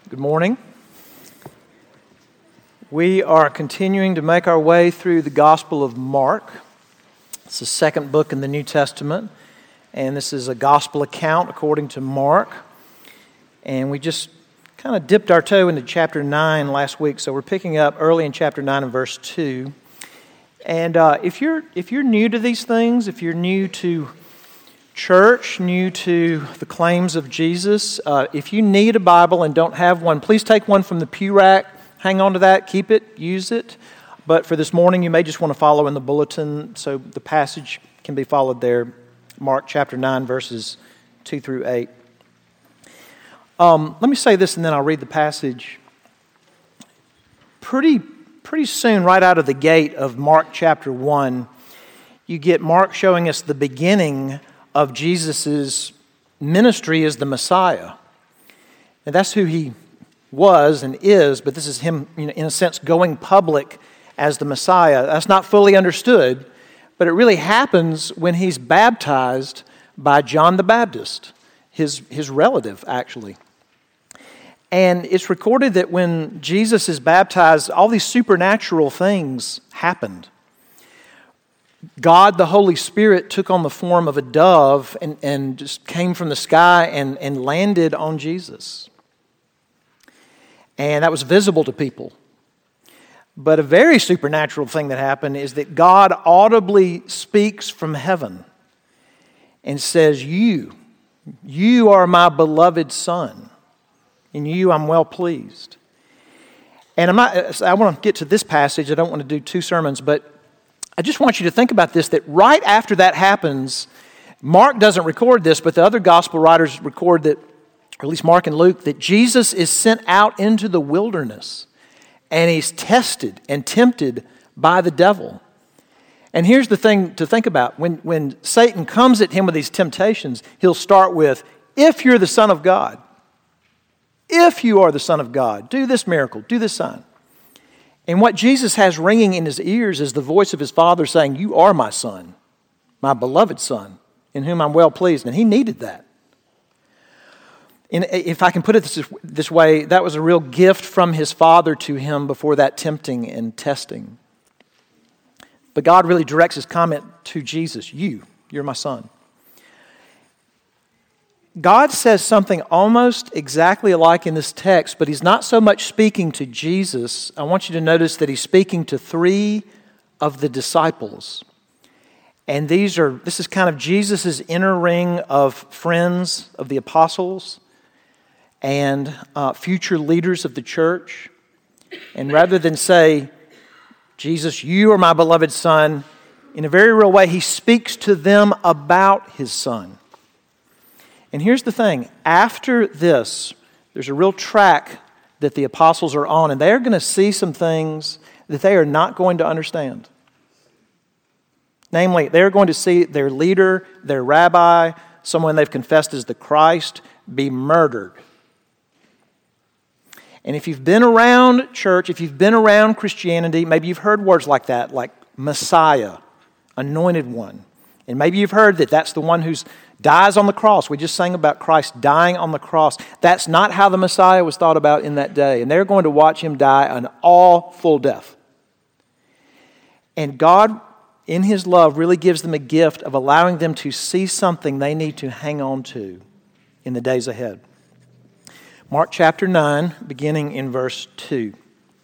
Good morning. We are continuing to make our way through the Gospel of Mark. It's the second book in the New Testament, and this is a gospel account according to Mark. And we just kind of dipped our toe into chapter 9 last week, so we're picking up early in chapter 9 and verse 2. And if you're new to these things, if you're new to church, new to the claims of Jesus, if you need a Bible and don't have one, please take one from the pew rack, hang on to that, keep it, use it. But for this morning, you may just want to follow in the bulletin, so the passage can be followed there, Mark chapter 9, verses 2 through 8. Let me say this and then I'll read the passage. Pretty soon, right out of the gate of Mark chapter 1, you get Mark showing us the beginning of Jesus' ministry as the Messiah. And that's who he was and is, but this is him, in a sense, going public as the Messiah. That's not fully understood, but it really happens when he's baptized by John the Baptist, his relative, actually. And it's recorded that when Jesus is baptized, all these supernatural things happened. God, the Holy Spirit, took on the form of a dove and just came from the sky and landed on Jesus. And that was visible to people. But a very supernatural thing that happened is that God audibly speaks from heaven and says, You are my beloved Son. In you I'm well pleased. And I want to get to this passage. I don't want to do two sermons, but I just want you to think about this, that right after that happens, Mark doesn't record this, but the other gospel writers record that, or at least Mark and Luke, that Jesus is sent out into the wilderness and he's tested and tempted by the devil. And here's the thing to think about. When Satan comes at him with these temptations, he'll start with, if you're the Son of God, if you are the Son of God, do this miracle, do this sign. And what Jesus has ringing in his ears is the voice of his Father saying, You are my Son, my beloved Son, in whom I'm well pleased. And he needed that. And if I can put it this way, that was a real gift from his Father to him before that tempting and testing. But God really directs his comment to Jesus, You're my Son. God says something almost exactly alike in this text, but he's not so much speaking to Jesus. I want you to notice that he's speaking to three of the disciples. And this is kind of Jesus' inner ring of friends of the apostles and future leaders of the church. And rather than say, Jesus, you are my beloved Son, in a very real way, he speaks to them about his Son. And here's the thing, after this, there's a real track that the apostles are on, and they're going to see some things that they are not going to understand. Namely, they're going to see their leader, their rabbi, someone they've confessed as the Christ, be murdered. And if you've been around church, if you've been around Christianity, maybe you've heard words like that, like Messiah, anointed one. And maybe you've heard that that's the one who dies on the cross. We just sang about Christ dying on the cross. That's not how the Messiah was thought about in that day. And they're going to watch him die an awful death. And God, in his love, really gives them a gift of allowing them to see something they need to hang on to in the days ahead. Mark chapter 9, beginning in verse 2.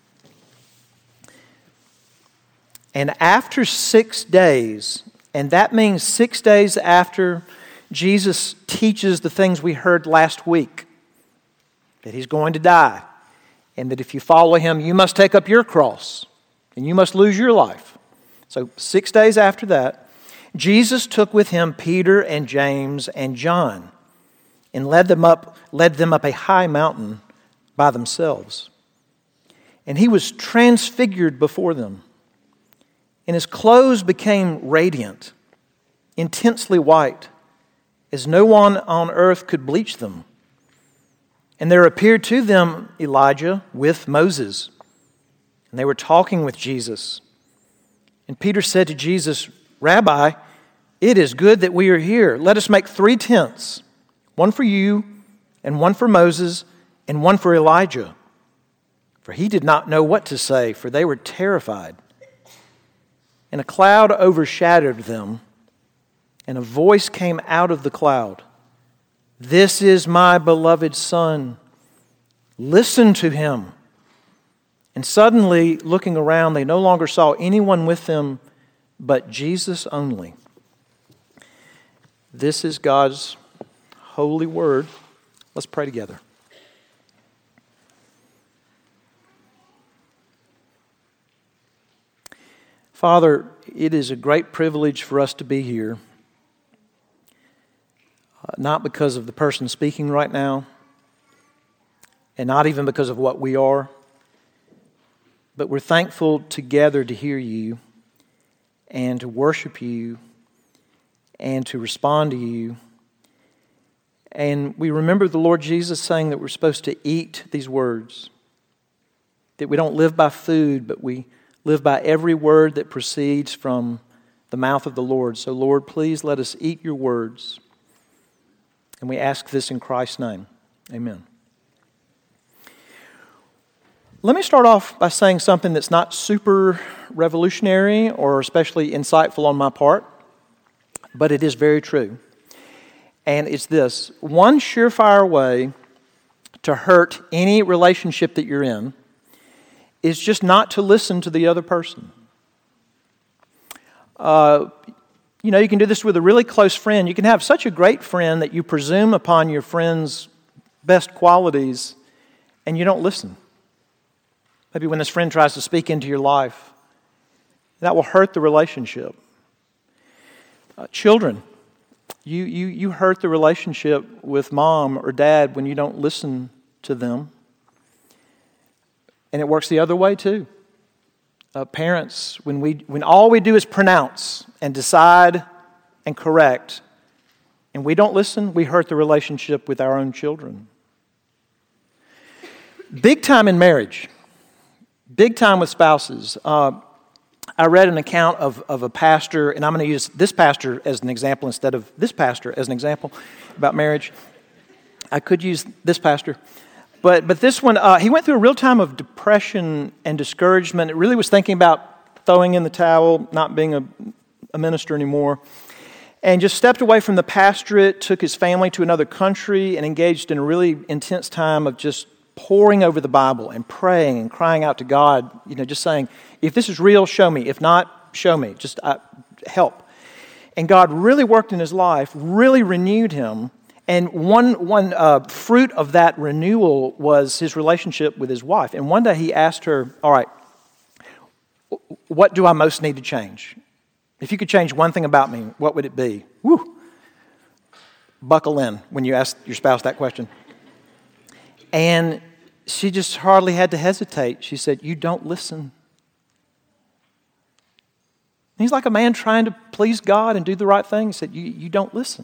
And after 6 days, and that means 6 days after Jesus teaches the things we heard last week, that he's going to die, and that if you follow him, you must take up your cross, and you must lose your life. So 6 days after that, Jesus took with him Peter and James and John, and led them up a high mountain by themselves. And he was transfigured before them, and his clothes became radiant, intensely white, as no one on earth could bleach them. And there appeared to them Elijah with Moses, and they were talking with Jesus. And Peter said to Jesus, Rabbi, it is good that we are here. Let us make 3 tents, one for you, and one for Moses, and one for Elijah. For he did not know what to say, for they were terrified. And a cloud overshadowed them, and a voice came out of the cloud. This is my beloved Son. Listen to him. And suddenly, looking around, they no longer saw anyone with them but Jesus only. This is God's holy word. Let's pray together. Father, it is a great privilege for us to be here, not because of the person speaking right now, and not even because of what we are, but we're thankful to gather to hear you and to worship you and to respond to you. And we remember the Lord Jesus saying that we're supposed to eat these words, that we don't live by food, but we live by every word that proceeds from the mouth of the Lord. So, Lord, please let us eat your words. And we ask this in Christ's name. Amen. Let me start off by saying something that's not super revolutionary or especially insightful on my part, but it is very true. And it's this: one surefire way to hurt any relationship that you're in is just not to listen to the other person. You can do this with a really close friend. You can have such a great friend that you presume upon your friend's best qualities and you don't listen. Maybe when this friend tries to speak into your life, that will hurt the relationship. Children, you hurt the relationship with mom or dad when you don't listen to them. And it works the other way too. Parents, when all we do is pronounce and decide and correct, and we don't listen, we hurt the relationship with our own children. Big time in marriage. Big time with spouses. I read an account of a pastor, and I'm going to use this pastor as an example instead of this pastor as an example about marriage. I could use this pastor. But this one, he went through a real time of depression and discouragement. It really was thinking about throwing in the towel, not being a minister anymore, and just stepped away from the pastorate, took his family to another country, and engaged in a really intense time of just poring over the Bible and praying and crying out to God, just saying, if this is real, show me. If not, show me. Just help. And God really worked in his life, really renewed him. And one fruit of that renewal was his relationship with his wife. And one day he asked her, all right, what do I most need to change? If you could change one thing about me, what would it be? Woo! Buckle in when you ask your spouse that question. And she just hardly had to hesitate. She said, you don't listen. He's like a man trying to please God and do the right thing. He said, you don't listen.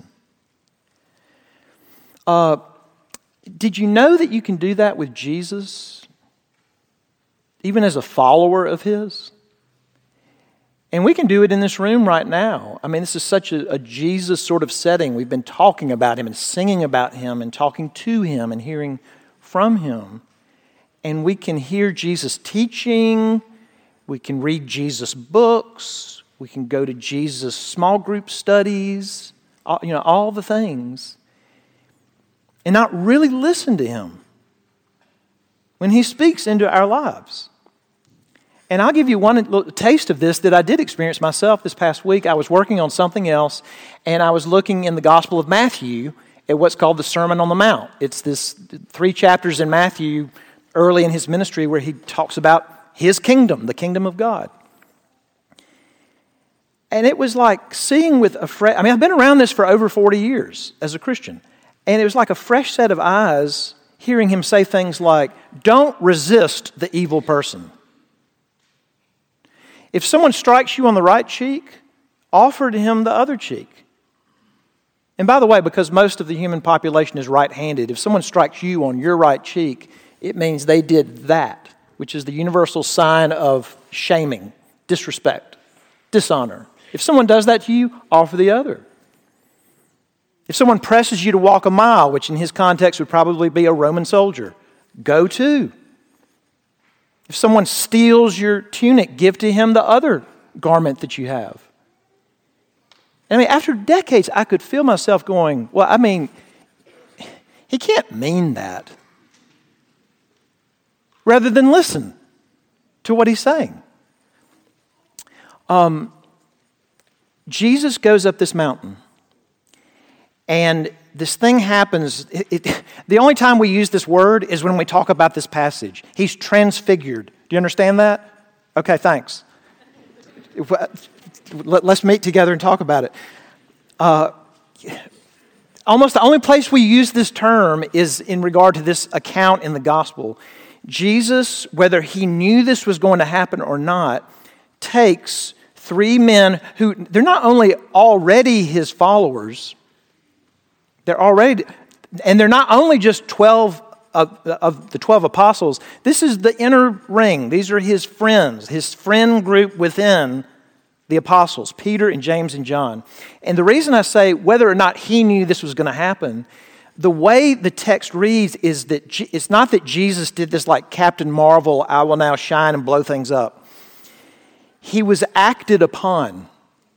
Did you know that you can do that with Jesus, even as a follower of his? And we can do it in this room right now. I mean, this is such a Jesus sort of setting. We've been talking about him and singing about him and talking to him and hearing from him. And we can hear Jesus teaching. We can read Jesus books. We can go to Jesus small group studies. All the things. And not really listen to him when he speaks into our lives. And I'll give you one little taste of this that I did experience myself this past week. I was working on something else, and I was looking in the Gospel of Matthew at what's called the Sermon on the Mount. It's this 3 chapters in Matthew early in his ministry where he talks about his kingdom, the kingdom of God. And it was like seeing with a fresh... I've been around this for over 40 years as a Christian. And it was like a fresh set of eyes hearing him say things like, don't resist the evil person. If someone strikes you on the right cheek, offer to him the other cheek. And by the way, because most of the human population is right-handed, if someone strikes you on your right cheek, it means they did that, which is the universal sign of shaming, disrespect, dishonor. If someone does that to you, offer the other. If someone presses you to walk a mile, which in his context would probably be a Roman soldier, go to. If someone steals your tunic, give to him the other garment that you have. I mean, after decades, I could feel myself going, well, I mean, he can't mean that. Rather than listen to what he's saying. Jesus goes up this mountain, and this thing happens. The only time we use this word is when we talk about this passage. He's transfigured. Do you understand that? Okay, thanks. Let's meet together and talk about it. Almost the only place we use this term is in regard to this account in the gospel. Jesus, whether he knew this was going to happen or not, takes three men who, they're not only already his followers, they're not only just 12 of the 12 apostles. This is the inner ring. These are his friends, his friend group within the apostles, Peter and James and John. And the reason I say whether or not he knew this was going to happen, the way the text reads is that it's not that Jesus did this like Captain Marvel, I will now shine and blow things up. He was acted upon.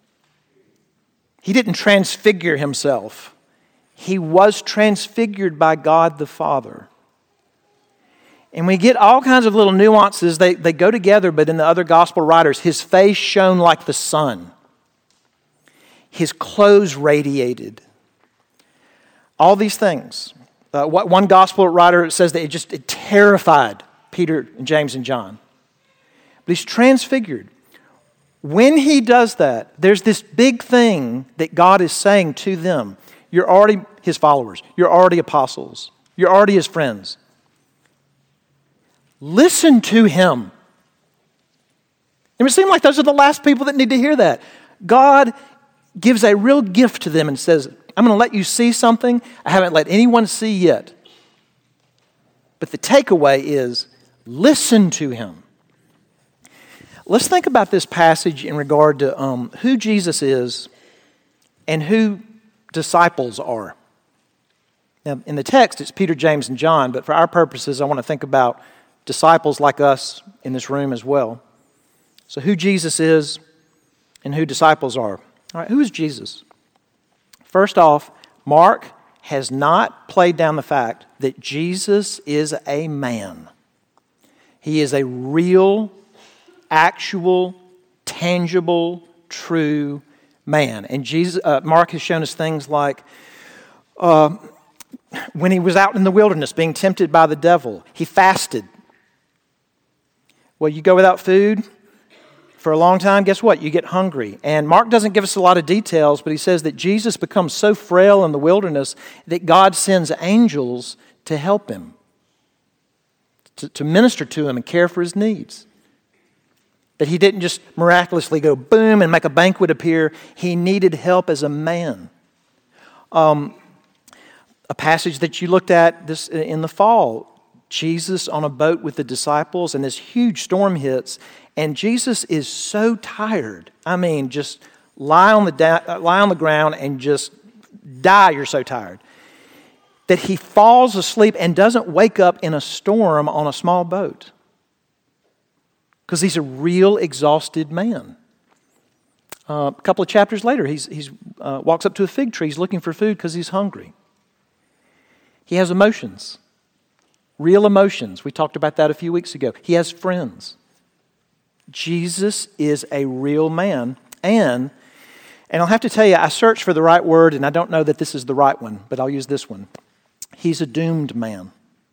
He didn't transfigure himself. He was transfigured by God the Father. And we get all kinds of little nuances. They go together, but in the other gospel writers, his face shone like the sun. His clothes radiated. All these things. One gospel writer says that it terrified Peter and James and John. But he's transfigured. When he does that, there's this big thing that God is saying to them. You're already his followers. You're already apostles. You're already his friends. Listen to him. It would seem like those are the last people that need to hear that. God gives a real gift to them and says, I'm going to let you see something I haven't let anyone see yet. But the takeaway is, listen to him. Let's think about this passage in regard to who Jesus is and who disciples are. Now, in the text, it's Peter, James, and John, but for our purposes, I want to think about disciples like us in this room as well. So who Jesus is and who disciples are. All right, who is Jesus? First off, Mark has not played down the fact that Jesus is a man. He is a real, actual, tangible, true man. And Mark has shown us things like when he was out in the wilderness being tempted by the devil, he fasted. Well, you go without food for a long time, guess what? You get hungry. And Mark doesn't give us a lot of details, but he says that Jesus becomes so frail in the wilderness that God sends angels to help him, to minister to him and care for his needs. That he didn't just miraculously go boom and make a banquet appear. He needed help as a man. A passage that you looked at this in the fall, Jesus on a boat with the disciples, and this huge storm hits, and Jesus is so tired. I mean, just lie on the ground and just die. You're so tired that he falls asleep and doesn't wake up in a storm on a small boat because he's a real exhausted man. A couple of chapters later, he walks up to a fig tree. He's looking for food because he's hungry. He has emotions. Real emotions. We talked about that a few weeks ago. He has friends. Jesus is a real man. And I'll have to tell you, I searched for the right word, and I don't know that this is the right one, but I'll use this one. He's a doomed man.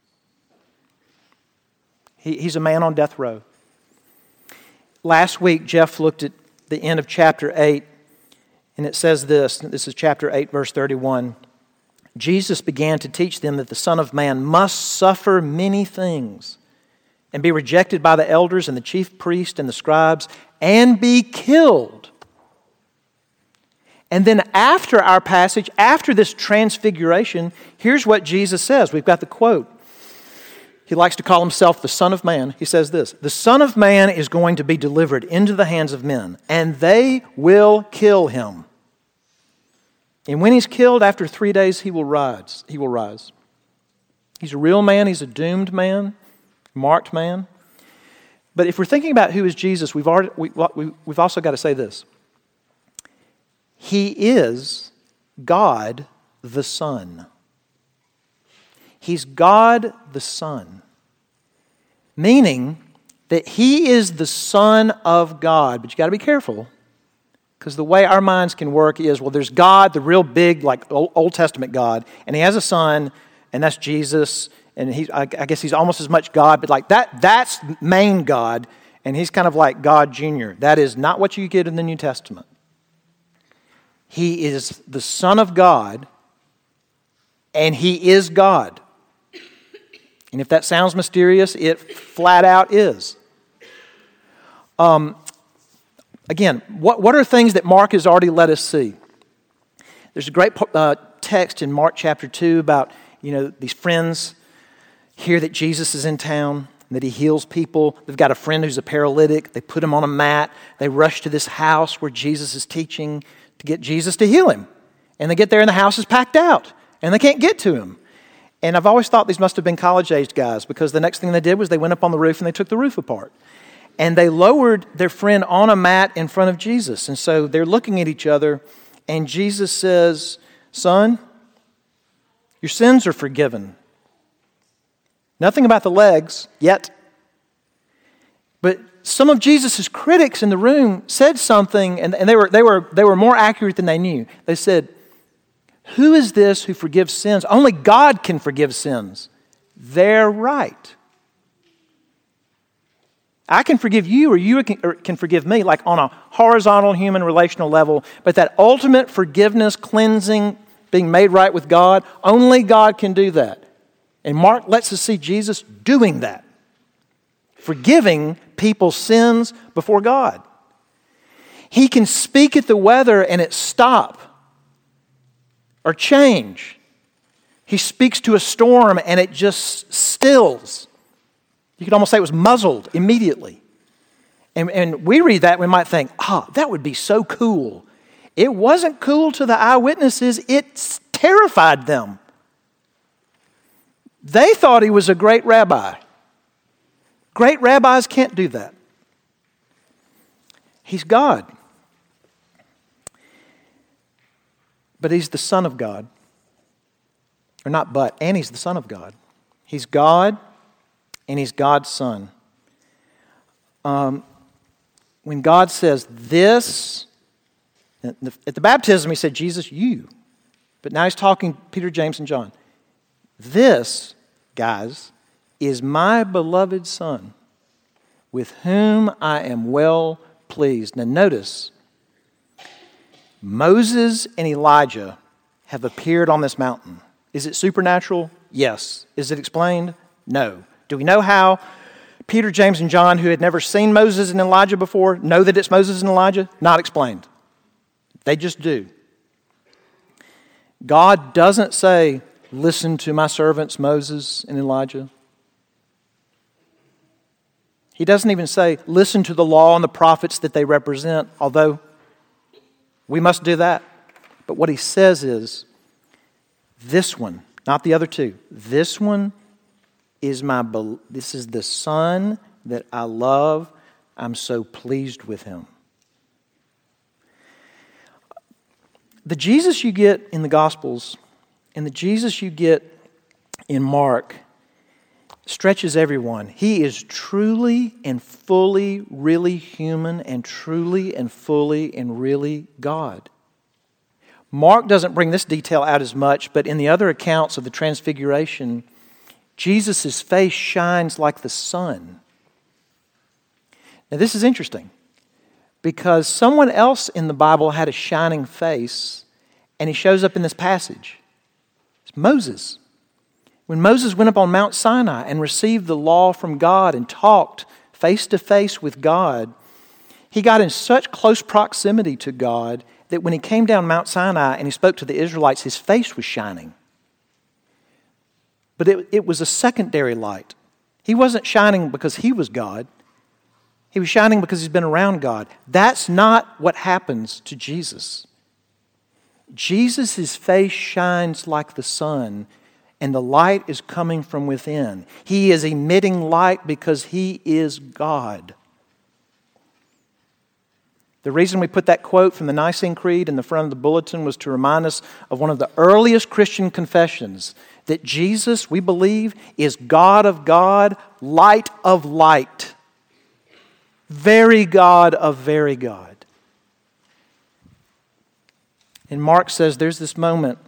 He's a man on death row. Last week, Jeff looked at the end of chapter 8, and it says this. This is chapter 8, verse 31. Jesus began to teach them that the Son of Man must suffer many things and be rejected by the elders and the chief priests and the scribes and be killed. And then after our passage, after this transfiguration, here's what Jesus says. We've got the quote. He likes to call himself the Son of Man. He says this, "The Son of Man is going to be delivered into the hands of men, and they will kill him. And when he's killed, after 3 days, he will rise. He's a real man. He's a doomed man, marked man. But if we're thinking about who is Jesus, we've also got to say this. He is God the Son. He's God the Son. Meaning that He is the Son of God. But you got to be careful, because the way our minds can work is, well, there's God, the real big, like Old Testament God, and He has a Son, and that's Jesus, and I guess He's almost as much God, but like that's main God, and He's kind of like God Jr. That is not what you get in the New Testament. He is the Son of God, and He is God. And if that sounds mysterious, it flat out is. Again, what are things that Mark has already let us see? There's a great text in Mark chapter 2 about, these friends hear that Jesus is in town, that He heals people. They've got a friend who's a paralytic. They put him on a mat. They rush to this house where Jesus is teaching to get Jesus to heal him. And they get there and the house is packed out and they can't get to him. And I've always thought these must have been college-aged guys, because the next thing they did was they went up on the roof and they took the roof apart. And they lowered their friend on a mat in front of Jesus. And so they're looking at each other, and Jesus says, "Son, your sins are forgiven." Nothing about the legs yet. But some of Jesus' critics in the room said something, and they were more accurate than they knew. They said, "Who is this who forgives sins? Only God can forgive sins." They're right. I can forgive you, or you can forgive me, like on a horizontal human relational level. But that ultimate forgiveness, cleansing, being made right with God, only God can do that. And Mark lets us see Jesus doing that, forgiving people's sins before God. He can speak at the weather and it stop or change. He speaks to a storm and it just stills. You could almost say it was muzzled immediately. And we read that, we might think, that would be so cool. It wasn't cool to the eyewitnesses. It terrified them. They thought He was a great rabbi. Great rabbis can't do that. He's God. But He's the Son of God. Or not but, and He's the Son of God. He's God, and He's God's Son. When God says this, at the baptism He said, "Jesus, you." But now He's talking Peter, James, and John. This, guys, is my beloved Son, with whom I am well pleased. Now notice, Moses and Elijah have appeared on this mountain. Is it supernatural? Yes. Is it explained? No. Do we know how Peter, James, and John, who had never seen Moses and Elijah before, know that it's Moses and Elijah? Not explained. They just do. God doesn't say, "Listen to my servants Moses and Elijah." He doesn't even say, "Listen to the law and the prophets that they represent," although we must do that. But what He says is, this one, not the other two, this one is this is the Son that I love. I'm so pleased with Him. The Jesus you get in the Gospels and the Jesus you get in Mark stretches everyone. He is truly and fully really human, and truly and fully and really God. Mark doesn't bring this detail out as much, but in the other accounts of the Transfiguration, Jesus' face shines like the sun. Now this is interesting, because someone else in the Bible had a shining face, and he shows up in this passage. It's Moses. When Moses went up on Mount Sinai and received the law from God and talked face to face with God, he got in such close proximity to God that when he came down Mount Sinai and he spoke to the Israelites, his face was shining. But it was a secondary light. He wasn't shining because he was God. He was shining because he's been around God. That's not what happens to Jesus. Jesus' face shines like the sun, and the light is coming from within. He is emitting light because He is God. The reason we put that quote from the Nicene Creed in the front of the bulletin was to remind us of one of the earliest Christian confessions, that Jesus, we believe, is God of God, light of light, very God of very God. And Mark says there's this moment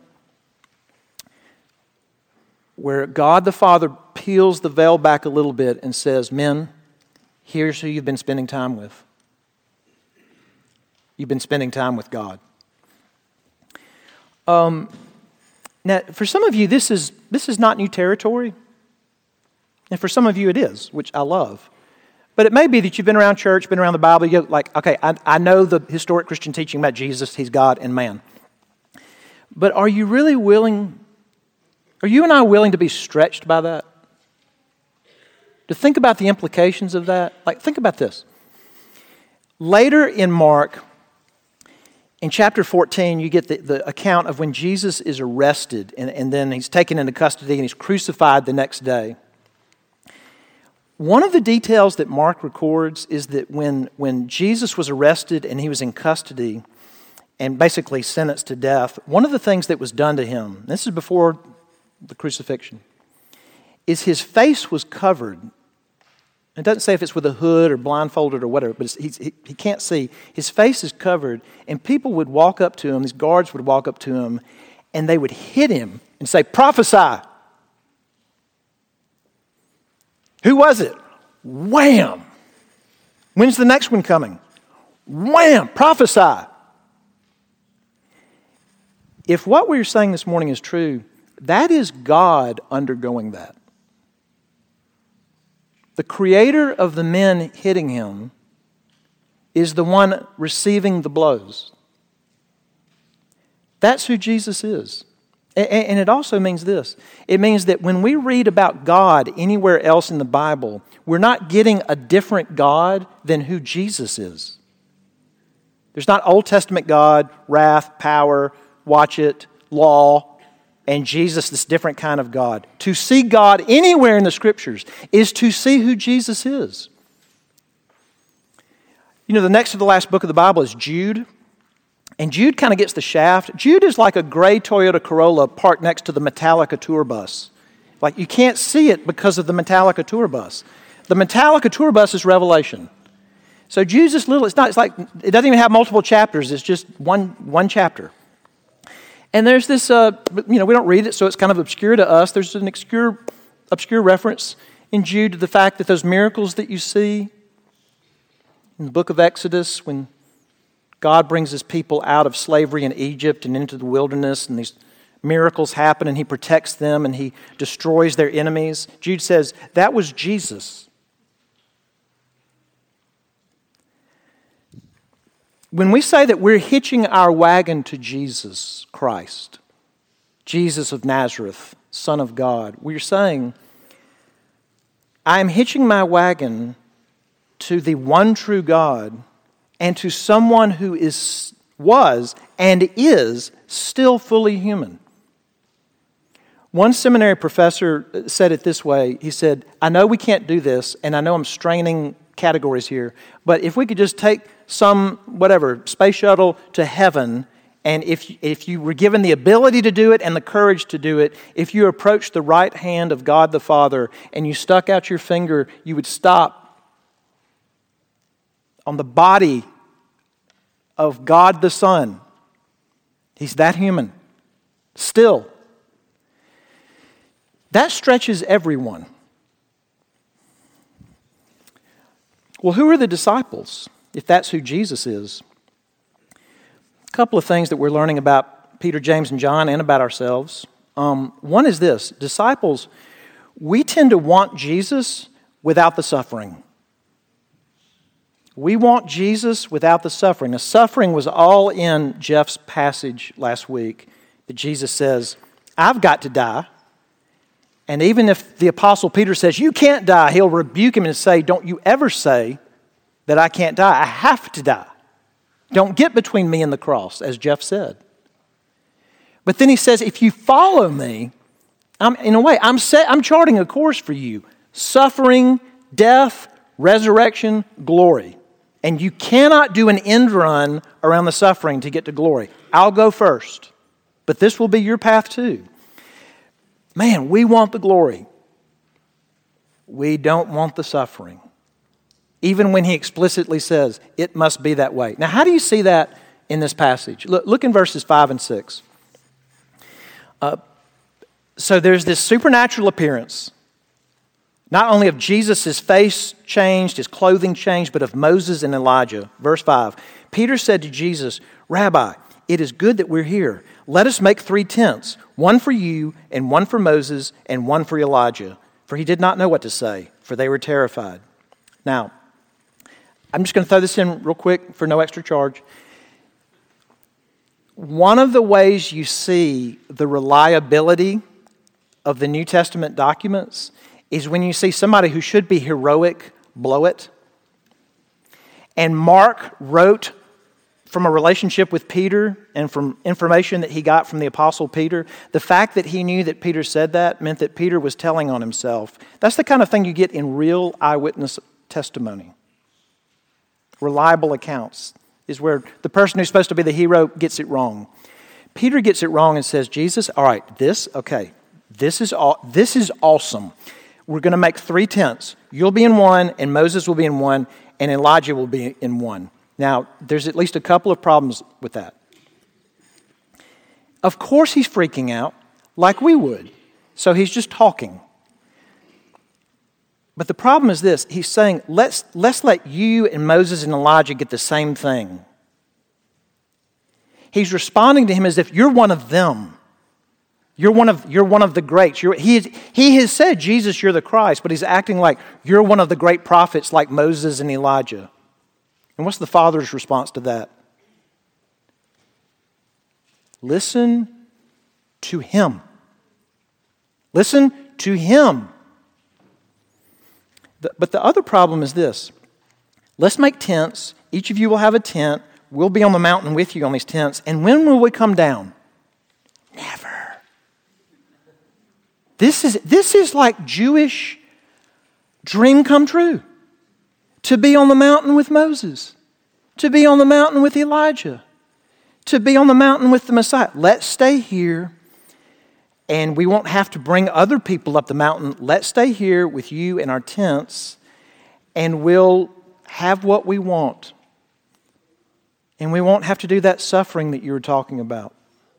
where God the Father peels the veil back a little bit and says, men, here's who you've been spending time with. You've been spending time with God. Now, for some of you, this is not new territory. And for some of you, it is, which I love. But it may be that you've been around church, been around the Bible. You're like, okay, I know the historic Christian teaching about Jesus. He's God and man. But are you really willing, are you and I willing to be stretched by that? To think about the implications of that? Like, think about this. Later in Mark, in chapter 14, you get the account of when Jesus is arrested and then he's taken into custody and he's crucified the next day. One of the details that Mark records is that when Jesus was arrested and he was in custody and basically sentenced to death, one of the things that was done to him, this is before the crucifixion, is his face was covered. It doesn't say if it's with a hood or blindfolded or whatever, but he can't see. His face is covered, and people would walk up to him, these guards would walk up to him, and they would hit him and say, prophesy. Who was it? Wham! When's the next one coming? Wham! Prophesy. If what we're saying this morning is true, that is God undergoing that. The creator of the men hitting him is the one receiving the blows. That's who Jesus is. And it also means this. It means that when we read about God anywhere else in the Bible, we're not getting a different God than who Jesus is. There's not Old Testament God, wrath, power, watch it, law, and Jesus, this different kind of God. To see God anywhere in the Scriptures is to see who Jesus is. You know, the next to the last book of the Bible is Jude. And Jude kind of gets the shaft. Jude is like a gray Toyota Corolla parked next to the Metallica tour bus. Like, you can't see it because of the Metallica tour bus. The Metallica tour bus is Revelation. So Jude's this little, it's like, it doesn't even have multiple chapters. It's just one chapter. And there's this, we don't read it, so it's kind of obscure to us. There's an obscure reference in Jude to the fact that those miracles that you see in the book of Exodus, when God brings His people out of slavery in Egypt and into the wilderness, and these miracles happen, and He protects them, and He destroys their enemies. Jude says, that was Jesus. When we say that we're hitching our wagon to Jesus Christ, Jesus of Nazareth, Son of God, we're saying, I am hitching my wagon to the one true God and to someone who was and is still fully human. One seminary professor said it this way. He said, I know we can't do this, and I know I'm straining categories here, but if we could just take some, space shuttle to heaven, and if you were given the ability to do it and the courage to do it, if you approached the right hand of God the Father and you stuck out your finger, you would stop on the body of God the Son. He's that human. Still. That stretches everyone. Well, who are the disciples, if that's who Jesus is? A couple of things that we're learning about Peter, James, and John and about ourselves. One is this. Disciples, we tend to want Jesus without the suffering. We want Jesus without the suffering. The suffering was all in Jeff's passage last week that Jesus says, I've got to die. And even if the Apostle Peter says, you can't die, he'll rebuke him and say, don't you ever say that I can't die. I have to die. Don't get between me and the cross, as Jeff said. But then he says, if you follow me, I'm charting a course for you. Suffering, death, resurrection, glory. And you cannot do an end run around the suffering to get to glory. I'll go first. But this will be your path too. Man, we want the glory. We don't want the suffering. Even when he explicitly says, it must be that way. Now, how do you see that in this passage? Look in verses 5 and 6. So there's this supernatural appearance, not only of Jesus, his face changed, his clothing changed, but of Moses and Elijah. Verse 5, Peter said to Jesus, Rabbi, it is good that we're here. Let us make 3 tents, one for you, and one for Moses, and one for Elijah. For he did not know what to say, for they were terrified. Now, I'm just going to throw this in real quick for no extra charge. One of the ways you see the reliability of the New Testament documents is when you see somebody who should be heroic blow it. And Mark wrote from a relationship with Peter and from information that he got from the Apostle Peter. The fact that he knew that Peter said that meant that Peter was telling on himself. That's the kind of thing you get in real eyewitness testimony. Reliable accounts is where the person who's supposed to be the hero gets it wrong. Peter gets it wrong and says, Jesus, all right, this is awesome. We're going to make 3 tents. You'll be in one, and Moses will be in one, and Elijah will be in one. Now, there's at least a couple of problems with that. Of course he's freaking out, like we would. So he's just talking. But the problem is this. He's saying, let's let you and Moses and Elijah get the same thing. He's responding to him as if you're one of them. You're one of the greats. He has said, Jesus, you're the Christ, but he's acting like you're one of the great prophets like Moses and Elijah. And what's the Father's response to that? Listen to him. Listen to him. But the other problem is this. Let's make tents. Each of you will have a tent. We'll be on the mountain with you on these tents. And when will we come down? Never. This is like Jewish dream come true. To be on the mountain with Moses. To be on the mountain with Elijah. To be on the mountain with the Messiah. Let's stay here. And we won't have to bring other people up the mountain. Let's stay here with you in our tents, and we'll have what we want. And we won't have to do that suffering that you were talking about.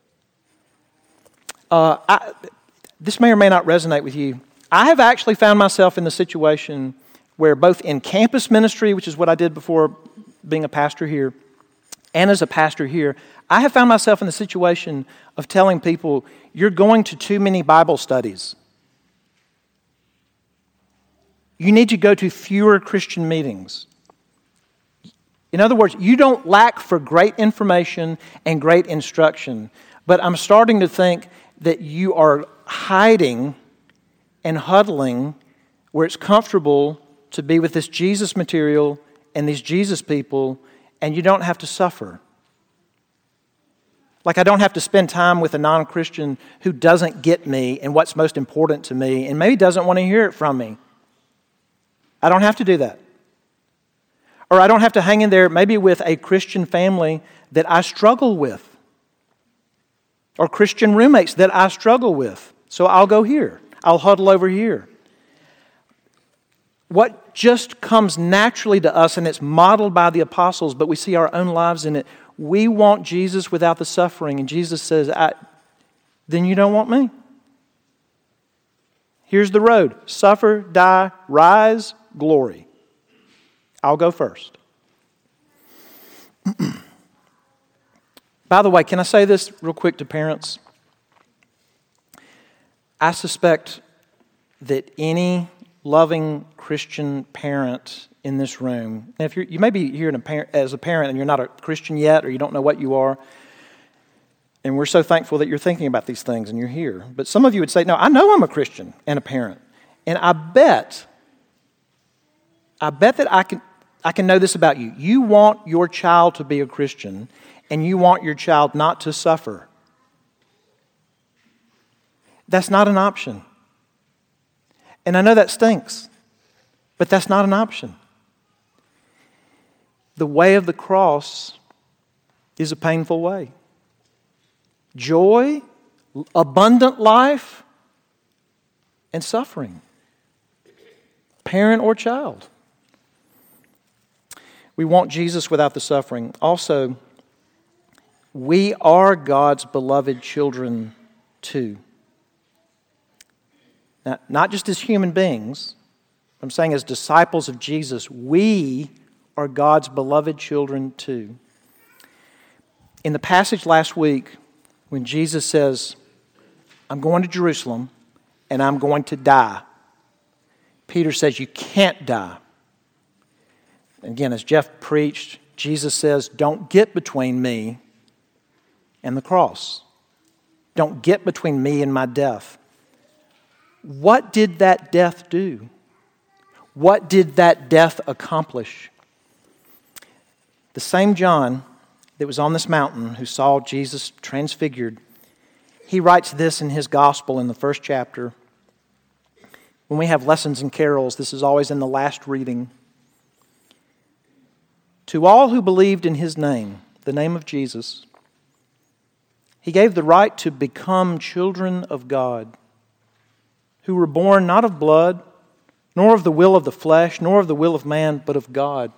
This may or may not resonate with you. I have actually found myself in the situation where both in campus ministry, which is what I did before being a pastor here, and as a pastor here, I have found myself in the situation of telling people, you're going to too many Bible studies. You need to go to fewer Christian meetings. In other words, you don't lack for great information and great instruction, but I'm starting to think that you are hiding and huddling where it's comfortable to be with this Jesus material and these Jesus people, and you don't have to suffer. Like I don't have to spend time with a non-Christian who doesn't get me and what's most important to me and maybe doesn't want to hear it from me. I don't have to do that. Or I don't have to hang in there maybe with a Christian family that I struggle with. Or Christian roommates that I struggle with. So I'll go here. I'll huddle over here. What just comes naturally to us, and it's modeled by the apostles, but we see our own lives in it. We want Jesus without the suffering. And Jesus says, then you don't want me. Here's the road. Suffer, die, rise, glory. I'll go first. By the way, can I say this real quick to parents? I suspect that any loving Christian parent in this room, and if you may be here as a parent and you're not a Christian yet, or you don't know what you are, and we're so thankful that you're thinking about these things and you're here. But some of you would say, no, I know I'm a Christian and a parent. And I bet that I can know this about you. You want your child to be a Christian, and you want your child not to suffer. That's not an option. And I know that stinks, but that's not an option. The way of the cross is a painful way. Joy, abundant life, and suffering. Parent or child. We want Jesus without the suffering. Also, we are God's beloved children too. Now, not just as human beings, I'm saying as disciples of Jesus, we are God's beloved children too. In the passage last week, when Jesus says, I'm going to Jerusalem and I'm going to die, Peter says, you can't die. Again, as Jeff preached, Jesus says, don't get between me and the cross. Don't get between me and my death. What did that death do? What did that death accomplish? The same John that was on this mountain who saw Jesus transfigured, he writes this in his gospel in the first chapter. When we have lessons and carols, this is always in the last reading. To all who believed in his name, the name of Jesus, he gave the right to become children of God, who were born not of blood, nor of the will of the flesh, nor of the will of man, but of God.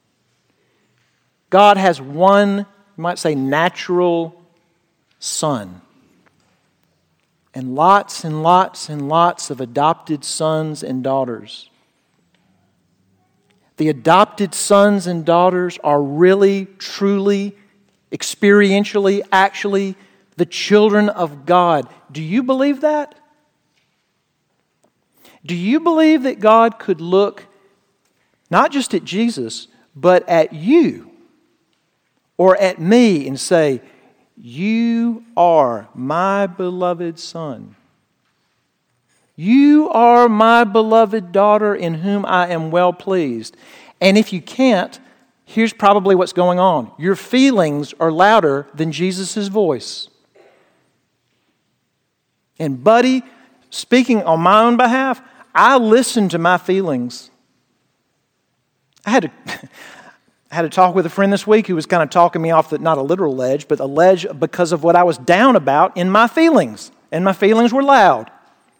God has one, you might say, natural son, and lots and lots and lots of adopted sons and daughters. The adopted sons and daughters are really, truly, experientially, actually the children of God. Do you believe that? Do you believe that God could look not just at Jesus, but at you or at me and say, you are my beloved son. You are my beloved daughter in whom I am well pleased. And if you can't, here's probably what's going on. Your feelings are louder than Jesus' voice. And buddy, speaking on my own behalf, I listen to my feelings. I had a talk with a friend this week who was kind of talking me off, not a literal ledge, but a ledge because of what I was down about in my feelings. And my feelings were loud.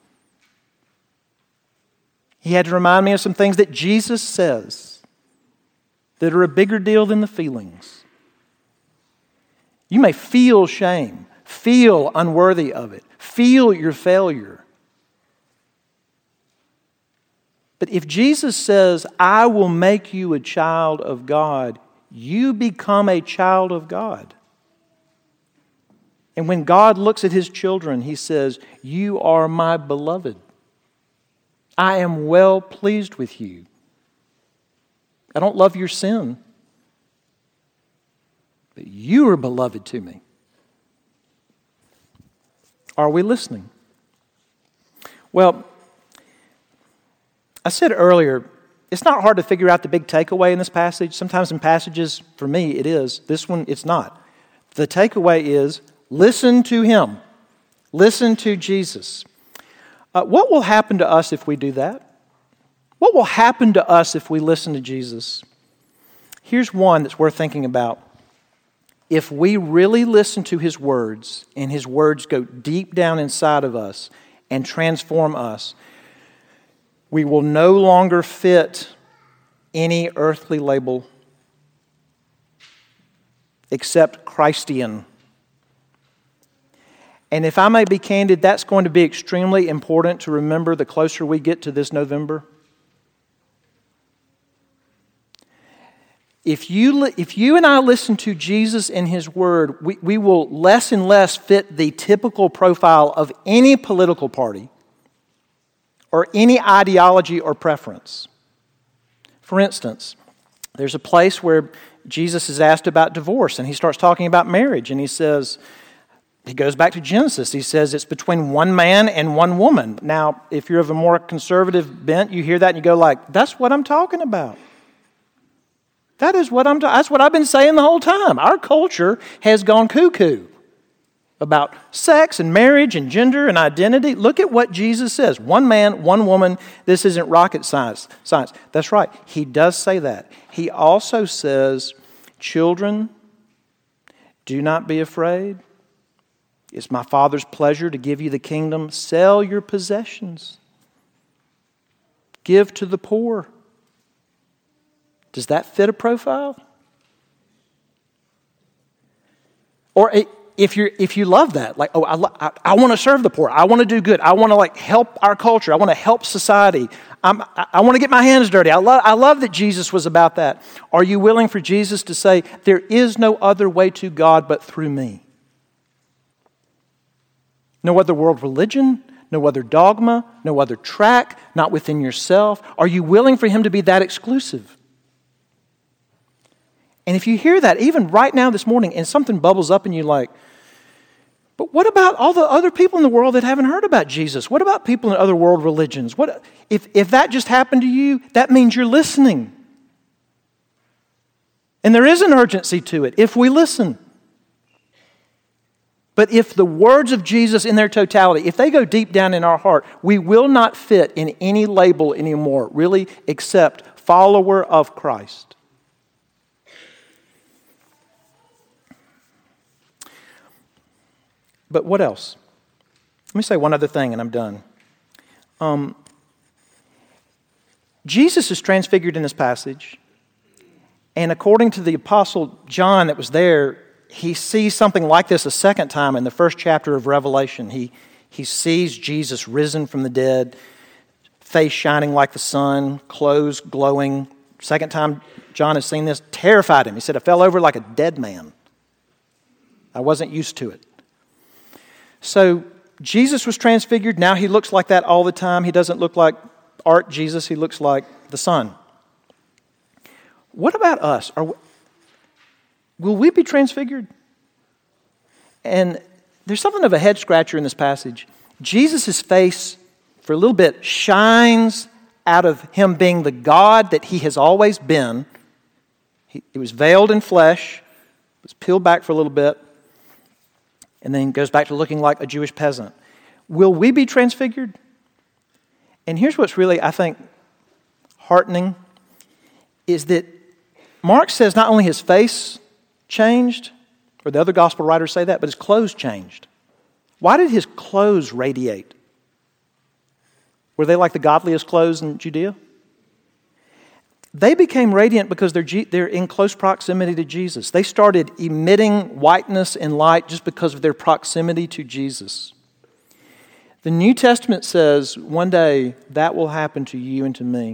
He had to remind me of some things that Jesus says that are a bigger deal than the feelings. You may feel shame, feel unworthy of it, feel your failure. But if Jesus says, I will make you a child of God, you become a child of God. And when God looks at his children, he says, you are my beloved. I am well pleased with you. I don't love your sin, but you are beloved to me. Are we listening? Well, I said earlier, it's not hard to figure out the big takeaway in this passage. Sometimes in passages, for me, it is. This one, it's not. The takeaway is, listen to him. Listen to Jesus. What will happen to us if we do that? What will happen to us if we listen to Jesus? Here's one that's worth thinking about. If we really listen to his words, and his words go deep down inside of us and transform us, we will no longer fit any earthly label except Christian. And if I may be candid, that's going to be extremely important to remember the closer we get to this November. If you and I listen to Jesus and his word, we will less and less fit the typical profile of any political party or any ideology or preference. For instance, there's a place where Jesus is asked about divorce, and he starts talking about marriage, and he goes back to Genesis. He says it's between one man and one woman. Now, if you're of a more conservative bent, you hear that and you go like, that's what I'm talking about. That's what I've been saying the whole time. Our culture has gone cuckoo. about sex and marriage and gender and identity. Look at what Jesus says. One man, one woman. This isn't rocket science. That's right. He does say that. He also says, children, do not be afraid. It's my Father's pleasure to give you the kingdom. Sell your possessions. Give to the poor. Does that fit a profile? Or if you love that, like, oh, I want to serve the poor. I want to do good. I want to help our culture. I want to help society. I want to get my hands dirty. I love that Jesus was about that. Are you willing for Jesus to say, there is no other way to God but through me? No other world religion, no other dogma, no other track, not within yourself. Are you willing for Him to be that exclusive? And if you hear that, even right now this morning, and something bubbles up in you like, but what about all the other people in the world that haven't heard about Jesus? What about people in other world religions? What if that just happened to you, that means you're listening. And there is an urgency to it if we listen. But if the words of Jesus in their totality, if they go deep down in our heart, we will not fit in any label anymore, really, except follower of Christ. But what else? Let me say one other thing and I'm done. Jesus is transfigured in this passage. And according to the Apostle John that was there, he sees something like this a second time in the first chapter of Revelation. He sees Jesus risen from the dead, face shining like the sun, clothes glowing. Second time John has seen this, terrified him. He said, I fell over like a dead man. I wasn't used to it. So Jesus was transfigured. Now he looks like that all the time. He doesn't look like art Jesus. He looks like the Son. What about us? Will we be transfigured? And there's something of a head scratcher in this passage. Jesus' face, for a little bit, shines out of Him being the God that He has always been. He was veiled in flesh, was peeled back for a little bit, and then goes back to looking like a Jewish peasant. Will we be transfigured? And here's what's really, I think, heartening, is that Mark says not only his face changed, or the other gospel writers say that, but his clothes changed. Why did his clothes radiate? Were they like the godliest clothes in Judea? They became radiant because they're in close proximity to Jesus. They started emitting whiteness and light just because of their proximity to Jesus. The New Testament says one day that will happen to you and to me.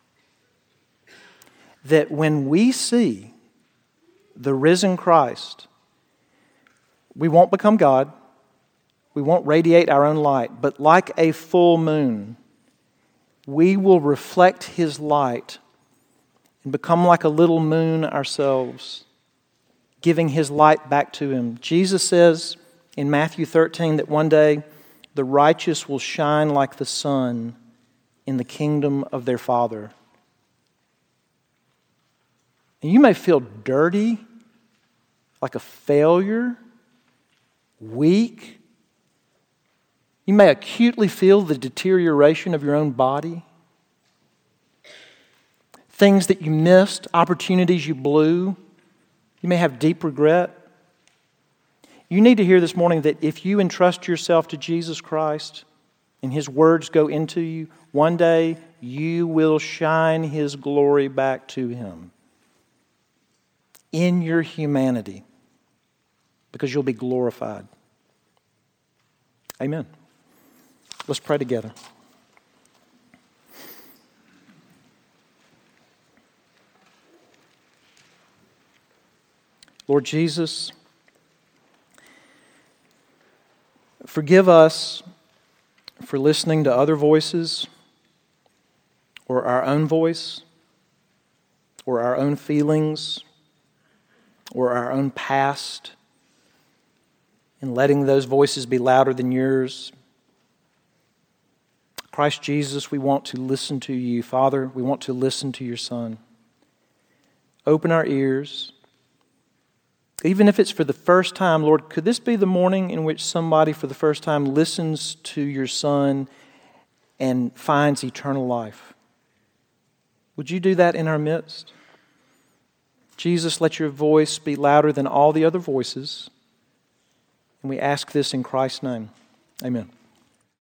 That when we see the risen Christ, we won't become God. We won't radiate our own light. But like a full moon, we will reflect His light and become like a little moon ourselves, giving His light back to Him. Jesus says in Matthew 13 that one day the righteous will shine like the sun in the kingdom of their Father. And you may feel dirty, like a failure, weak. You may acutely feel the deterioration of your own body. Things that you missed, opportunities you blew. You may have deep regret. You need to hear this morning that if you entrust yourself to Jesus Christ and His words go into you, one day you will shine His glory back to Him in your humanity because you'll be glorified. Amen. Let's pray together. Lord Jesus, forgive us for listening to other voices or our own voice or our own feelings or our own past and letting those voices be louder than yours. Christ Jesus, we want to listen to you. Father, we want to listen to your Son. Open our ears. Even if it's for the first time, Lord, could this be the morning in which somebody for the first time listens to your Son and finds eternal life? Would you do that in our midst? Jesus, let your voice be louder than all the other voices. And we ask this in Christ's name. Amen.